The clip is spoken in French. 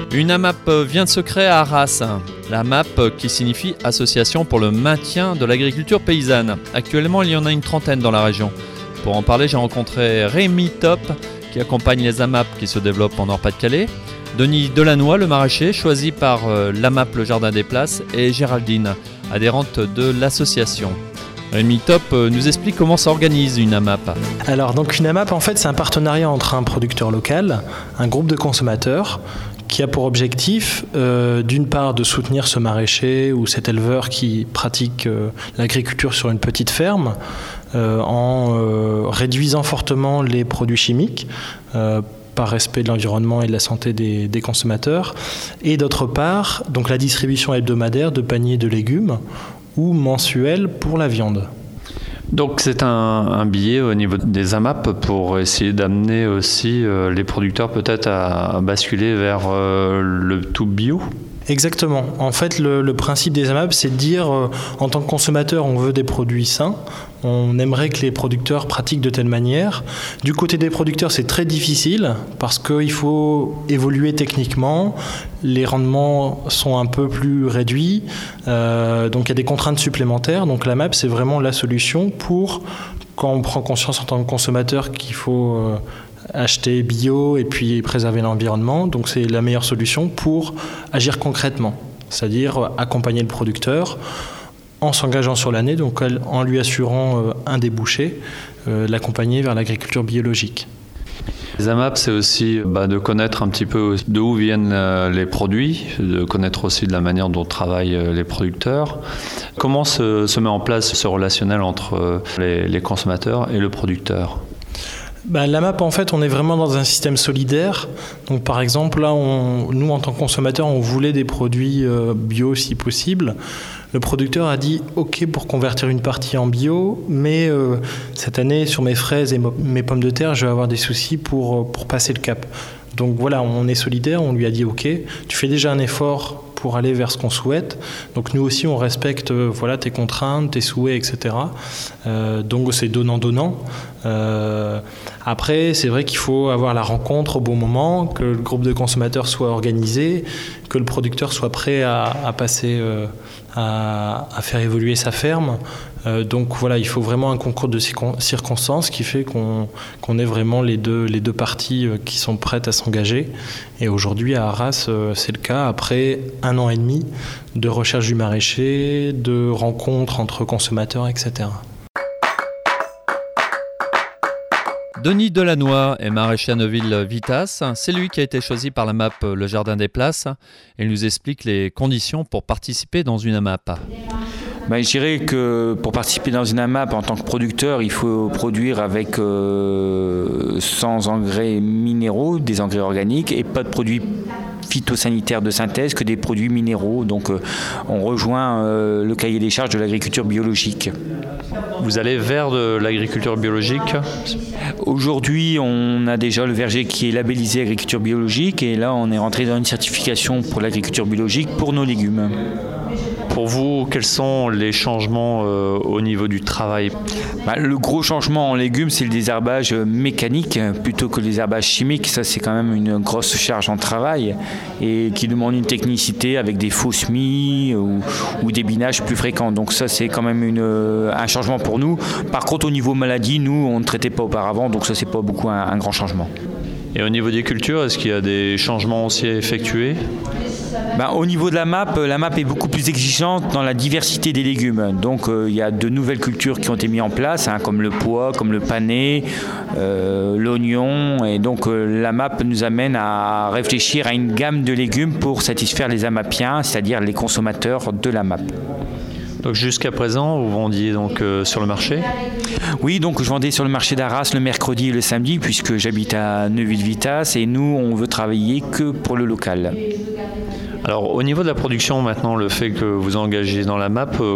Une AMAP vient de se créer à Arras. La AMAP qui signifie Association pour le maintien de l'agriculture paysanne. Actuellement, il y en a une trentaine dans la région. Pour en parler, j'ai rencontré Rémi Top qui accompagne les AMAP qui se développent en Nord-Pas-de-Calais, Denis Delannoy, le maraîcher, choisi par l'AMAP Le Jardin des Places, et Géraldine, adhérente de l'association. Rémi Top nous explique comment s'organise une AMAP. Alors, donc une AMAP, en fait, c'est un partenariat entre un producteur local, un groupe de consommateurs, qui a pour objectif, d'une part, de soutenir ce maraîcher ou cet éleveur qui pratique l'agriculture sur une petite ferme, en réduisant fortement les produits chimiques, par respect de l'environnement et de la santé des consommateurs, et d'autre part, donc la distribution hebdomadaire de paniers de légumes ou mensuels pour la viande. Donc c'est un billet au niveau des AMAP pour essayer d'amener aussi les producteurs peut-être à basculer vers le tout bio ? Exactement. En fait, le principe des AMAP, c'est de dire, en tant que consommateur, on veut des produits sains, on aimerait que les producteurs pratiquent de telle manière. Du côté des producteurs, c'est très difficile parce qu'il faut évoluer techniquement, les rendements sont un peu plus réduits, donc il y a des contraintes supplémentaires. Donc l'AMAP, c'est vraiment la solution pour, quand on prend conscience en tant que consommateur qu'il faut acheter bio et puis préserver l'environnement. Donc c'est la meilleure solution pour agir concrètement, c'est-à-dire accompagner le producteur en s'engageant sur l'année, donc en lui assurant un débouché, l'accompagner vers l'agriculture biologique. Les AMAP, c'est aussi de connaître un petit peu d'où viennent les produits, de connaître aussi de la manière dont travaillent les producteurs. Comment se met en place ce relationnel entre les consommateurs et le producteur ? L'AMAP, en fait, on est vraiment dans un système solidaire. Donc, par exemple, là, nous, en tant que consommateurs, on voulait des produits bio si possible. Le producteur a dit « OK pour convertir une partie en bio, mais cette année, sur mes fraises et mes pommes de terre, je vais avoir des soucis pour passer le cap. » Donc voilà, on est solidaire, on lui a dit « OK, tu fais déjà un effort pour aller vers ce qu'on souhaite. Donc nous aussi, on respecte tes contraintes, tes souhaits, etc. » Donc c'est donnant-donnant. Après, c'est vrai qu'il faut avoir la rencontre au bon moment, que le groupe de consommateurs soit organisé, que le producteur soit prêt à passer, à faire évoluer sa ferme. Donc voilà, il faut vraiment un concours de circonstances qui fait qu'on ait vraiment les deux parties qui sont prêtes à s'engager. Et aujourd'hui, à Arras, c'est le cas, après 1 an et demi de recherche du maraîcher, de rencontres entre consommateurs, etc. Denis Delannoy est maraîcher à Neuville-Vitas. C'est lui qui a été choisi par l'AMAP Le Jardin des Places. Il nous explique les conditions pour participer dans une AMAP. Je dirais que pour participer dans une AMAP en tant que producteur, il faut produire avec sans engrais minéraux, des engrais organiques et pas de produits phytosanitaires de synthèse que des produits minéraux. Donc on rejoint le cahier des charges de l'agriculture biologique. Vous allez vers de l'agriculture biologique ? Aujourd'hui, on a déjà le verger qui est labellisé agriculture biologique et là on est rentré dans une certification pour l'agriculture biologique pour nos légumes. Pour vous, quels sont les changements au niveau du travail ? Le gros changement en légumes, c'est le désherbage mécanique plutôt que le désherbage chimique. Ça, c'est quand même une grosse charge en travail et qui demande une technicité avec des faux semis ou des binages plus fréquents. Donc ça, c'est quand même un changement pour nous. Par contre, au niveau maladie, nous, on ne traitait pas auparavant, donc ça, c'est pas beaucoup un grand changement. Et au niveau des cultures, est-ce qu'il y a des changements aussi à effectuer ? Au niveau de la MAP est beaucoup plus exigeante dans la diversité des légumes. Donc il y a de nouvelles cultures qui ont été mises en place, comme le pois, comme le panais, l'oignon. Et donc la MAP nous amène à réfléchir à une gamme de légumes pour satisfaire les AMAPiens, c'est-à-dire les consommateurs de la MAP. Donc jusqu'à présent, vous vendiez donc sur le marché ? Oui, donc je vendais sur le marché d'Arras le mercredi et le samedi puisque j'habite à Neuville-Vitas et nous, on veut travailler que pour le local. Alors au niveau de la production maintenant, le fait que vous engagez dans la MAP,